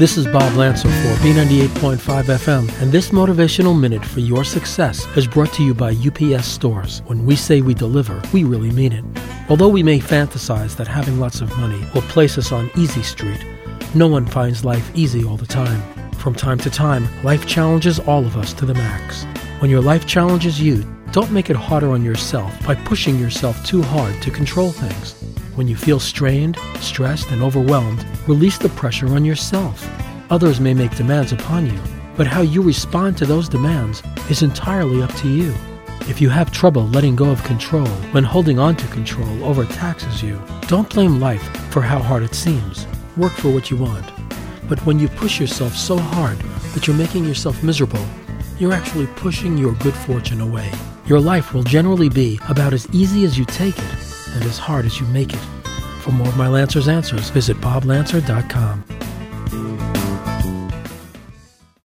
This is Bob Lancer for B98.5 FM, and this motivational minute for your success is brought to you by UPS Stores. When we say we deliver, we really mean it. Although we may fantasize that having lots of money will place us on easy street, no one finds life easy all the time. From time to time, life challenges all of us to the max. When your life challenges you, don't make it harder on yourself by pushing yourself too hard to control things. When you feel strained, stressed, and overwhelmed, release the pressure on yourself. Others may make demands upon you, but how you respond to those demands is entirely up to you. If you have trouble letting go of control when holding on to control overtaxes you, don't blame life for how hard it seems. Work for what you want. But when you push yourself so hard that you're making yourself miserable, you're actually pushing your good fortune away. Your life will generally be about as easy as you take it and as hard as you make it. For more of my Lancer's answers, visit BobLancer.com.